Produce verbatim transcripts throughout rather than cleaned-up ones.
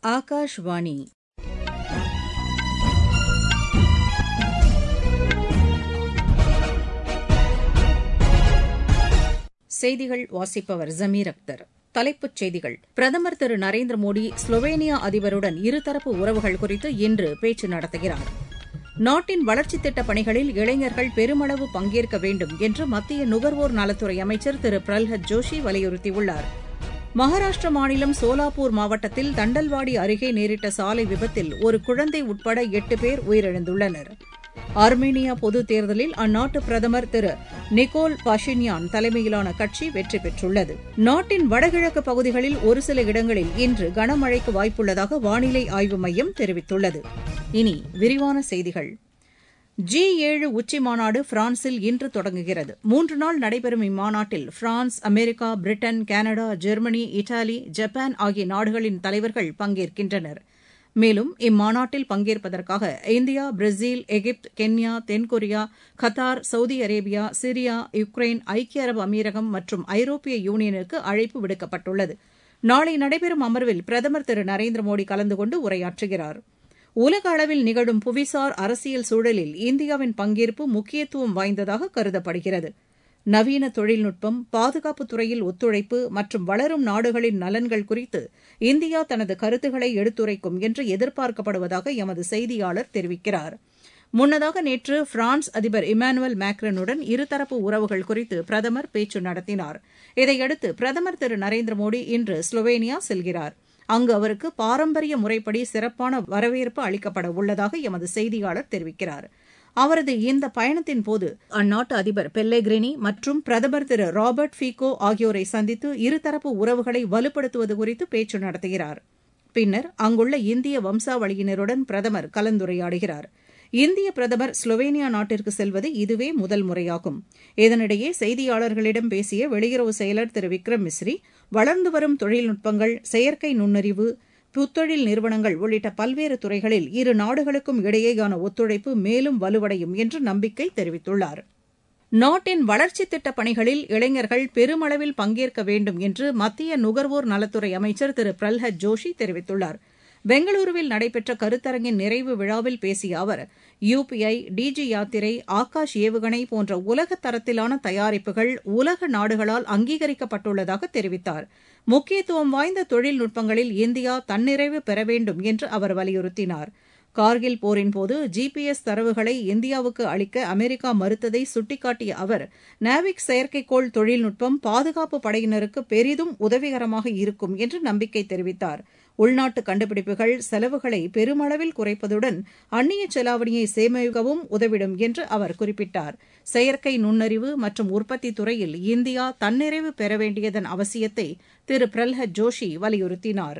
ஆகாஷ்வாணி. செய்திகள் வாசிப்பவர் ஜமீர் அக்தர். தலைப்புச் செய்திகள். பிரதமர் திரு நரேந்திர மோடி ஸ்லோவேனியா அதிபருடன் இருதரப்பு உறவுகள் குறித்து இன்று பேச்சு நடத்துகிறார். நாட்டின் வளர்ச்சித் திட்டப் பணிகளில் இளைஞர்கள் பெருமளவு பங்கேற்க வேண்டும் என்று மத்திய நுகர்வோர் நலத்துறை அமைச்சர் திரு பிரல்ஹத் ஜோஷி வலியுறுத்தியுள்ளார். மகாராஷ்டிர மாநிலம் சோலாப்பூர் மாவட்டத்தில் தண்டல்வாடி அருகே நேரிட்ட சாலை விபத்தில் ஒரு குழந்தை உட்பட எட்டு பேர் உயிரிழந்துள்ளனர். ஆர்மேனியா பொதுத் தேர்தலில் அந்நாட்டு பிரதமர் திரு நிக்கோல் பாஷின்யான் தலைமையிலான கட்சி வெற்றி பெற்றுள்ளது. நாட்டின் வடகிழக்கு பகுதிகளில் ஒரு சில இடங்களில் இன்று கனமழைக்கு வாய்ப்புள்ளதாக வானிலை ஆய்வு மையம் தெரிவித்துள்ளது. இனி விரிவான செய்திகள். ஜி ஏழு உச்சிமாநாடு பிரான்சில் இன்று தொடங்குகிறது. மூன்று நாள் நடைபெறும் இம்மாநாட்டில் France, America, Britain, Canada, Germany, Italy, Japan ஆகிய நாடுகளின் தலைவர்கள் பங்கேற்கின்றனர். மேலும் இம்மாநாட்டில் பங்கேற்பதற்காக இந்தியா, பிரேசில், எகிப்து, கென்யா, தென்கொரியா, Qatar, Saudi Arabia, Syria, Ukraine, ஐக்கிய அரபு அமீரகம் மற்றும் ஐரோப்பிய யூனியனுக்கு அழைப்பு விடுக்கப்பட்டுள்ளது. நாளை நடைபெறும் அமர்வில் பிரதமர் திரு நரேந்திர மோடி கலந்து கொண்டு உரையாற்றுகிறார். உலக அளவில் நிகழும் புவிசார் அரசியல் சூழலில் இந்தியாவின் பங்கேற்பு முக்கியத்துவம் வாய்ந்ததாக கருதப்படுகிறது. நவீன தொழில்நுட்பம், பாதுகாப்புத் துறையில் ஒத்துழைப்பு மற்றும் வளரும் நாடுகளின் நலன்கள் குறித்து இந்தியா தனது கருத்துக்களை எடுத்துரைக்கும் என்று எதிர்பார்க்கப்படுவதாக எமது செய்தியாளர் தெரிவிக்கிறார். முன்னதாக நேற்று பிரான்ஸ் அதிபர் இமானுவேல் மேக்ரானுடன் இருதரப்பு உறவுகள் குறித்து பிரதமர் பேச்சு நடத்தினார். இதையடுத்து பிரதமர் திரு நரேந்திர மோடி இன்று ஸ்லோவேனியா செல்கிறார். அங்கு அவருக்கு பாரம்பரிய முறைப்படி சிறப்பான வரவேற்பு அளிக்கப்பட உள்ளதாக எமது செய்தியாளர் தெரிவிக்கிறார். அவரது இந்த பயணத்தின்போது அந்நாட்டு அதிபர் பெல்லேகிரினி மற்றும் பிரதமர் திரு ராபர்ட் ஃபீகோ ஆகியோரை சந்தித்து இருதரப்பு உறவுகளை வலுப்படுத்துவது குறித்து பேச்சு நடத்துகிறார். பின்னர் அங்குள்ள இந்திய வம்சாவளியினருடன் பிரதமர் கலந்துரையாடுகிறார். இந்திய பிரதமர் ஸ்லோவேனியா நாட்டிற்கு செல்வது இதுவே முதல் முறையாகும். இதனிடையே செய்தியாளர்களிடம் பேசிய வெளியுறவு செயலர் திரு விக்ரம் மிஸ்ரி, வளர்ந்து வரும் தொழில்நுட்பங்கள், செயற்கை நுண்ணறிவு, புத்தொழில் நிறுவனங்கள் உள்ளிட்ட பல்வேறு துறைகளில் இரு நாடுகளுக்கும் இடையேயான ஒத்துழைப்பு மேலும் வலுவடையும் என்று நம்பிக்கை தெரிவித்துள்ளார். நாட்டின் வளர்ச்சித் திட்டப் பணிகளில் இளைஞர்கள் பெருமளவில் பங்கேற்க வேண்டும் என்று மத்திய நுகர்வோர் நலத்துறை அமைச்சர் திரு பிரல்ஹத் ஜோஷி தெரிவித்துள்ளார். பெங்களூருவில் நடைபெற்ற கருத்தரங்கின் நிறைவு விழாவில் பேசிய அவர், யுபிஐ, டிஜி யாத்திரை, ஆகாஷ் ஏவுகணை போன்ற உலக தரத்திலான தயாரிப்புகள் உலக நாடுகளால் அங்கீகரிக்கப்பட்டுள்ளதாக தெரிவித்தார். முக்கியத்துவம் வாய்ந்த தொழில்நுட்பங்களில் இந்தியா தன்னிறைவு பெற வேண்டும் என்று அவர் வலியுறுத்தினார். கார்கில் போரின்போது ஜிபிஎஸ் தரவுகளை இந்தியாவுக்கு அளிக்க அமெரிக்கா மறுத்ததை சுட்டிக்காட்டிய அவர், நாவிக் செயற்கைக்கோள் தொழில்நுட்பம் பாதுகாப்பு படையினருக்கு பெரிதும் உதவிகரமாக இருக்கும் என்று நம்பிக்கை தெரிவித்தார். உள்நாட்டு கண்டுபிடிப்புகள் செலவுகளை பெருமளவில் குறைப்பதுடன் அந்நிய செலாவணியை சேமிக்கவும் உதவிடும் என்று அவர் குறிப்பிட்டார். செயற்கை நுண்ணறிவு மற்றும் உற்பத்தி துறையில் இந்தியா தன்னிறைவு பெற வேண்டியதன் அவசியத்தை திரு பிரல்ஹத் ஜோஷி வலியுறுத்தினார்.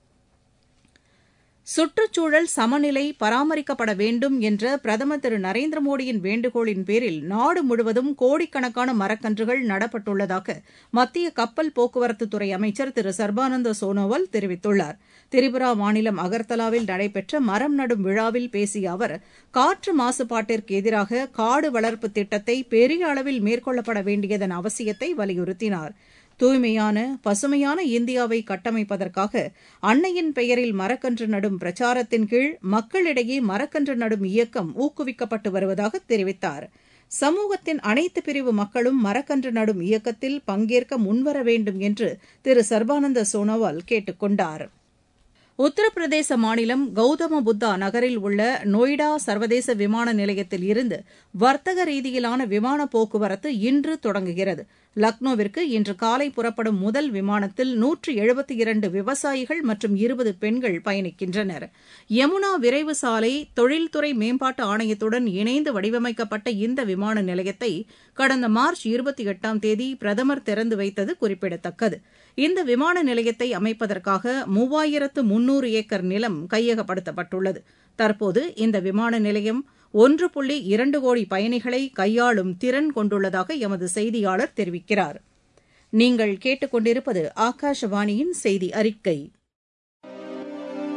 சுற்றுச்சூழல் சமநிலை பராமரிக்கப்பட வேண்டும் என்ற பிரதமர் திரு நரேந்திர மோடியின் வேண்டுகோளின் பேரில் நாடு முழுவதும் கோடிக்கணக்கான மரக்கன்றுகள் நடப்பட்டுள்ளதாக மத்திய கப்பல் போக்குவரத்துத்துறை அமைச்சர் திரு சர்பானந்த சோனோவால் தெரிவித்துள்ளார். திரிபுரா மாநிலம் அகர்தலாவில் நடைபெற்ற மரம் நடும் விழாவில் பேசிய அவர், காற்று மாசுபாட்டிற்கு எதிராக காடு வளர்ப்பு திட்டத்தை பெரிய அளவில் மேற்கொள்ளப்பட வேண்டியதன் அவசியத்தை வலியுறுத்தினார். தூய்மையான பசுமையான இந்தியாவை கட்டமைப்பதற்காக அன்னையின் பெயரில் மரக்கன்று நடும் பிரச்சாரத்தின் கீழ் மக்களிடையே மரக்கன்று நடும் இயக்கம் ஊக்குவிக்கப்பட்டு வருவதாக தெரிவித்தார். சமூகத்தின் அனைத்து பிரிவு மக்களும் மரக்கன்று நடும் இயக்கத்தில் பங்கேற்க முன்வர வேண்டும் என்று திரு சர்பானந்த சோனோவால் கேட்டுக் கொண்டார். உத்தரப்பிரதேச மாநிலம் கௌதம புத்தா நகரில் உள்ள நொய்டா சர்வதேச விமான நிலையத்தில் இருந்து வர்த்தக ரீதியிலான விமான போக்குவரத்து இன்று தொடங்குகிறது. லக்னோவிற்கு இன்று காலை புறப்படும் முதல் விமானத்தில் நூற்று எழுபத்தி இரண்டு விவசாயிகள் மற்றும் இருபது பெண்கள் பயணிக்கின்றனர். யமுனா விரைவு சாலை தொழில்துறை மேம்பாட்டு ஆணையத்துடன் இணைந்து வடிவமைக்கப்பட்ட இந்த விமான நிலையத்தை கடந்த மார்ச் இருபத்தி எட்டாம் தேதி பிரதமர் திறந்து வைத்தது குறிப்பிடத்தக்கது. இந்த விமான நிலையத்தை அமைப்பதற்காக மூவாயிரத்து முன்னூறு ஏக்கர் நிலம் கையகப்படுத்தப்பட்டுள்ளது. தற்போது இந்த விமான நிலையம் ஒன்று புள்ளி இரண்டு கோடி பயணிகளை கையாளும் திறன் கொண்டுள்ளதாக எமது செய்தியாளர் தெரிவிக்கிறார். நீங்கள் கேட்டுக்கொண்டிருப்பது ஆகாஷவாணியின் செய்தி அறிக்கை.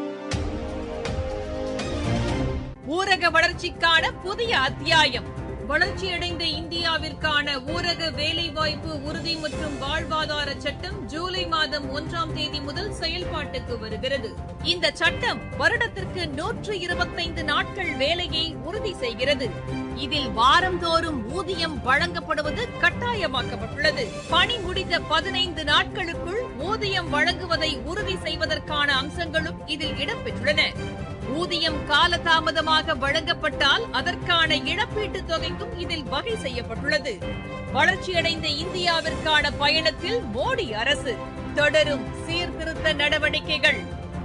ஊரக வளர்ச்சிக்கான புதிய அத்தியாயம். வளர்ச்சியடைந்த இந்தியாவிற்கான ஊரக வேலைவாய்ப்பு உறுதி மற்றும் வாழ்வாதார சட்டம் ஜூலை மாதம் ஒன்றாம் தேதி முதல் செயல்பாட்டுக்கு வருகிறது. இந்த சட்டம் வருடத்திற்கு நூற்று இருபத்தைந்து நாட்கள் வேலையை உறுதி செய்கிறது. இதில் வாரந்தோறும் ஊதியம் வழங்கப்படுவது கட்டாயமாக்கப்பட்டுள்ளது. பணி முடிந்த பதினைந்து நாட்களுக்குள் ஊதியம் வழங்குவதை உறுதி செய்வதற்கான அம்சங்களும் இதில் இடம்பெற்றுள்ளன. ஊதியம் காலதாமதமாக வழங்கப்பட்டால் அதற்கான இழப்பீட்டுத் தொகைக்கும் இதில் வகை செய்யப்பட்டுள்ளது. வளர்ச்சியடைந்த இந்தியாவிற்கான பயணத்தில் மோடி அரசு தொடரும் சீர்திருத்த நடவடிக்கைகள்.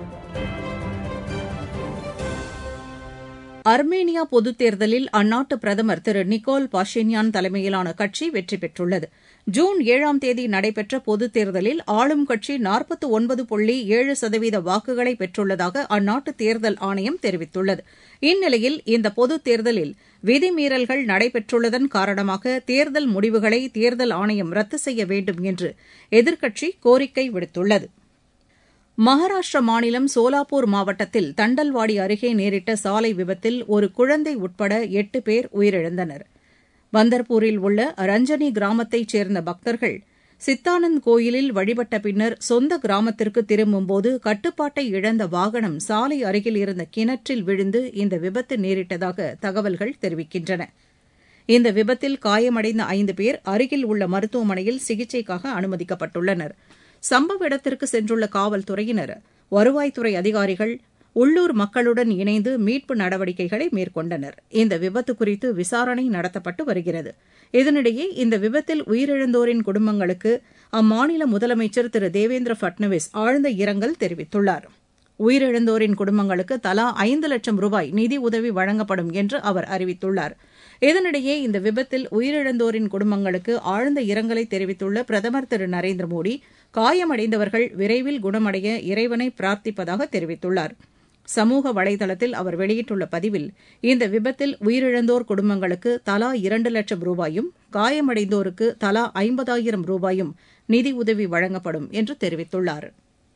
அர்மேனியா பொதுத் தேர்தலில் அந்நாட்டு பிரதமர் திரு நிக்கோல் பாஷின்யான் தலைமையிலான கட்சி வெற்றி பெற்றுள்ளது. ஜூன் ஏழாம் தேதி நடைபெற்ற பொதுத் தேர்தலில் ஆளும் கட்சி நாற்பத்து ஒன்பது புள்ளி ஏழு சதவீத வாக்குகளை பெற்றுள்ளதாக அந்நாட்டு தேர்தல் ஆணையம் தெரிவித்துள்ளது. இந்நிலையில் இந்த பொதுத் தேர்தலில் விதிமீறல்கள் நடைபெற்றுள்ளதன் காரணமாக தேர்தல் முடிவுகளை தேர்தல் ஆணையம் ரத்து செய்ய வேண்டும் என்று எதிர்க்கட்சி கோரிக்கை விடுத்துள்ளது. மகாராஷ்டிர மாநிலம் சோலாப்பூர் மாவட்டத்தில் தண்டல்வாடி அருகே நேரிட்ட சாலை விபத்தில் ஒரு குழந்தை உட்பட எட்டு பேர் உயிரிழந்தனர். பந்தர்பூரில் உள்ள ரஞ்சனி கிராமத்தைச் சேர்ந்த பக்தர்கள் சித்தானந்த் கோயிலில் வழிபட்ட பின்னர் சொந்த கிராமத்திற்கு திரும்பும்போது கட்டுப்பாட்டை இழந்த வாகனம் சாலை அருகில் இருந்த கிணற்றில் விழுந்து இந்த விபத்து நேரிட்டதாக தகவல்கள் தெரிவிக்கின்றன. இந்த விபத்தில் காயமடைந்த ஐந்து பேர் அருகில் உள்ள மருத்துவமனையில் சிகிச்சைக்காக அனுமதிக்கப்பட்டுள்ளனர். சம்பவ இடத்திற்கு சென்றுள்ள காவல்துறையினர், வருவாய்த்துறை அதிகாரிகள், உள்ளூர் மக்களுடன் இணைந்து மீட்பு நடவடிக்கைகளை மேற்கொண்டனர். இந்த விபத்து குறித்து விசாரணை நடத்தப்பட்டு வருகிறது. இதனிடையே இந்த விபத்தில் உயிரிழந்தோரின் குடும்பங்களுக்கு அம்மாநில முதலமைச்சர் திரு தேவேந்திர பட்னவிஸ் ஆழ்ந்த இரங்கல் தெரிவித்துள்ளார். உயிரிழந்தோரின் குடும்பங்களுக்கு தலா ஐந்து லட்சம் ரூபாய் நிதி உதவி வழங்கப்படும் என்று அவர் அறிவித்துள்ளார். இதனிடையே இந்த விபத்தில் உயிரிழந்தோரின் குடும்பங்களுக்கு ஆழ்ந்த இரங்கலை தெரிவித்துள்ள பிரதமர் திரு நரேந்திர மோடி, காயமடைந்தவர்கள் விரைவில் குணமடைய இறைவனை பிரார்த்திப்பதாக தெரிவித்துள்ளார். சமூக வலைதளத்தில் அவர் வெளியிட்டுள்ள பதிவில், இந்த விபத்தில் உயிரிழந்தோர் குடும்பங்களுக்கு தலா இரண்டு லட்சம் ரூபாயும், காயமடைந்தோருக்கு தலா ஐம்பதாயிரம் ரூபாயும் நிதியுதவி வழங்கப்படும் என்று தெரிவித்துள்ளார்.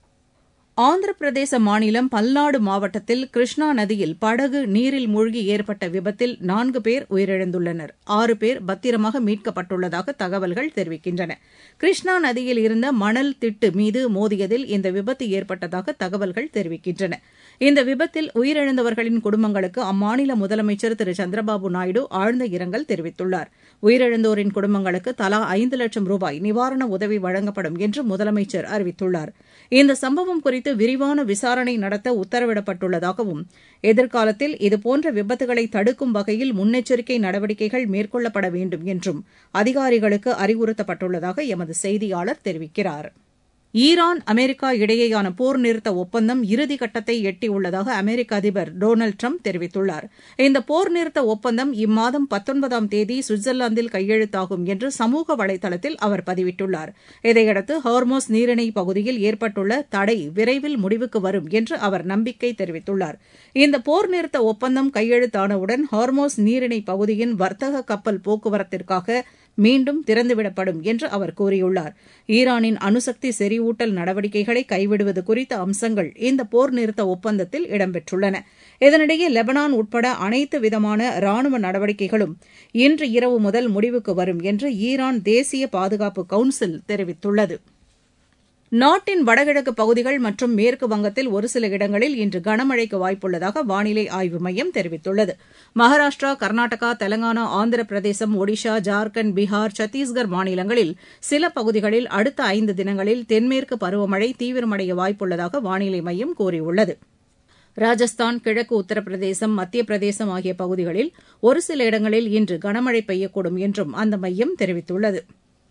ஆந்திர பிரதேச மாநிலம் பல்நாடு மாவட்டத்தில் கிருஷ்ணா நதியில் படகு நீரில் மூழ்கி ஏற்பட்ட விபத்தில் நான்கு பேர் உயிரிழந்துள்ளனர். ஆறு பேர் பத்திரமாக மீட்கப்பட்டுள்ளதாக தகவல்கள் தெரிவிக்கின்றன. கிருஷ்ணா நதியில் இருந்த மணல் திட்டு மீது மோதியதில் இந்த விபத்து ஏற்பட்டதாக தகவல்கள் தெரிவிக்கின்றன. இந்த விபத்தில் உயிரிழந்தவர்களின் குடும்பங்களுக்கு அம்மாநில முதலமைச்சர் திரு சந்திரபாபு நாயுடு ஆழ்ந்த இரங்கல் தெரிவித்துள்ளார். உயிரிழந்தோரின் குடும்பங்களுக்கு தலா ஐந்து லட்சம் ரூபாய் நிவாரண உதவி வழங்கப்படும் என்று முதலமைச்சர் அறிவித்துள்ளார். இந்த சம்பவம் குறித்து விரிவான விசாரணை நடத்த உத்தரவிடப்பட்டுள்ளதாகவும், எதிர்காலத்தில் இதுபோன்ற விபத்துகளை தடுக்கும் வகையில் முன்னெச்சரிக்கை நடவடிக்கைகள் மேற்கொள்ளப்பட வேண்டும் என்றும் அதிகாரிகளுக்கு அறிவுறுத்தப்பட்டுள்ளதாக எமது செய்தியாளர் தெரிவிக்கிறார். ஈரான் அமெரிக்கா இடையேயான போர் நிறுத்த ஒப்பந்தம் இறுதிக்கட்டத்தை எட்டியுள்ளதாக அமெரிக்க அதிபர் டொனால்டு டிரம்ப் தெரிவித்துள்ளார். இந்த போர் நிறுத்த ஒப்பந்தம் இம்மாதம் பத்தொன்பதாம் தேதி சுவிட்சர்லாந்தில் கையெழுத்தாகும் என்று சமூக வலைதளத்தில் அவர் பதிவிட்டுள்ளார். இதையடுத்து ஹார்மோஸ் நீரிணை பகுதியில் ஏற்பட்டுள்ள தடை விரைவில் முடிவுக்கு வரும் என்று அவர் நம்பிக்கை தெரிவித்துள்ளார். இந்த போர் நிறுத்த ஒப்பந்தம் கையெழுத்தானவுடன் ஹார்மோஸ் நீரிணை பகுதியின் வர்த்தக கப்பல் போக்குவரத்திற்காக மீண்டும் திறந்துவிடப்படும் என்று அவர் கூறியுள்ளார். ஈரானின் அணுசக்தி செறிவூட்டல் நடவடிக்கைகளை கைவிடுவது குறித்த அம்சங்கள் இந்த போர் நிறுத்த ஒப்பந்தத்தில் இடம்பெற்றுள்ளன. இதனிடையே லெபனான் உட்பட அனைத்து விதமான ராணுவ நடவடிக்கைகளும் இன்று இரவு முதல் முடிவுக்கு வரும் என்று ஈரான் தேசிய பாதுகாப்பு கவுன்சில் தெரிவித்துள்ளது. நாட்டின் வடகிழக்கு பகுதிகள் மற்றும் மேற்கு வங்கத்தில் ஒரு சில இடங்களில் இன்று கனமழைக்கு வாய்ப்புள்ளதாக வானிலை ஆய்வு மையம் தெரிவித்துள்ளது. மகாராஷ்டிரா, கர்நாடகா, தெலங்கானா, ஆந்திர பிரதேசம், ஒடிஷா, ஜார்க்கண்ட், பீகார், சத்தீஸ்கர் மாநிலங்களில் சில பகுதிகளில் அடுத்த ஐந்து தினங்களில் தென்மேற்கு பருவமழை தீவிரமடைய வாய்ப்புள்ளதாக வானிலை மையம் கூறியுள்ளது. ராஜஸ்தான், கிழக்கு உத்தரப்பிரதேசம், மத்திய பிரதேசம் ஆகிய பகுதிகளில் ஒரு சில இடங்களில் இன்று கனமழை பெய்யக்கூடும் என்றும் அந்த மையம் தெரிவித்துள்ளது.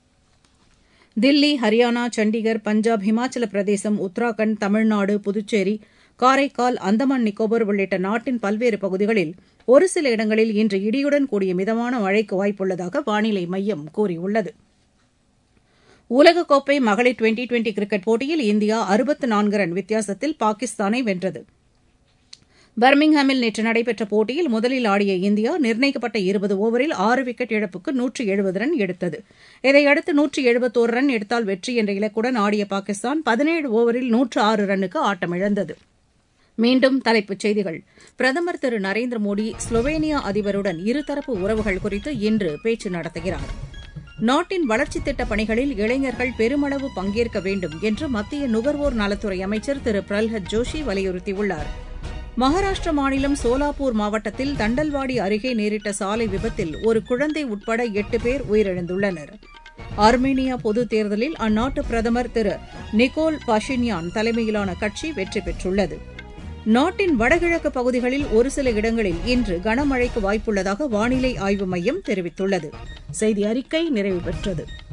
தில்லி, ஹரியானா, சண்டிகர், பஞ்சாப், ஹிமாச்சல பிரதேசம், உத்தராகண்ட், தமிழ்நாடு, புதுச்சேரி, காரைக்கால், அந்தமான் நிக்கோபார் உள்ளிட்ட நாட்டின் பல்வேறு பகுதிகளில் ஒரு சில இடங்களில் இன்று இடியுடன் கூடிய மிதமான மழைக்கு வாய்ப்புள்ளதாக வானிலை மையம் கூறியுள்ளது. உலகக்கோப்பை மகளிர் டுவெண்டி டுவெண்டி கிரிக்கெட் போட்டியில் இந்தியா அறுபத்து நான்கு ரன் வித்தியாசத்தில் பாகிஸ்தானை வென்றது. பர்மிங்ஹாமில் நேற்று நடைபெற்ற போட்டியில் முதலில் ஆடிய இந்தியா நிர்ணயிக்கப்பட்ட இருபது ஓவரில் ஆறு விக்கெட் இழப்புக்கு நூற்று எழுபது ரன் எடுத்தது. இதையடுத்து நூற்று எழுபத்தோரு ரன் எடுத்தால் வெற்றி என்ற இலக்குடன் ஆடிய பாகிஸ்தான் பதினேழு ஓவரில் நூற்று ஆறு ரன்னுக்கு ஆட்டமிழந்தது. மீண்டும் தலைப்புச் செய்திகள். பிரதமர் திரு நரேந்திர மோடி ஸ்லோவேனியா அதிபருடன் இருதரப்பு உறவுகள் குறித்து இன்று பேச்சு நடத்துகிறார். நாட்டின் வளர்ச்சித் திட்டப் பணிகளில் இளைஞர்கள் பெருமளவு பங்கேற்க வேண்டும் என்று மத்திய நுகர்வோர் நலத்துறை அமைச்சர் திரு பிரல்ஹத் ஜோஷி வலியுறுத்தியுள்ளார். மகாராஷ்டிர மாநிலம் சோலாப்பூர் மாவட்டத்தில் தண்டல்வாடி அருகே நேரிட்ட சாலை விபத்தில் ஒரு குழந்தை உட்பட எட்டு பேர் உயிரிழந்துள்ளனர். ஆர்மேனியா பொதுத் தேர்தலில் அந்நாட்டு பிரதமர் திரு நிக்கோல் பாஷின்யான் தலைமையிலான கட்சி வெற்றி பெற்றுள்ளது. நாட்டின் வடகிழக்கு பகுதிகளில் ஒரு சில இடங்களில் இன்று கனமழைக்கு வாய்ப்புள்ளதாக வானிலை ஆய்வு மையம் தெரிவித்துள்ளது. செய்தி அறிக்கை நிறைவு பெற்றது.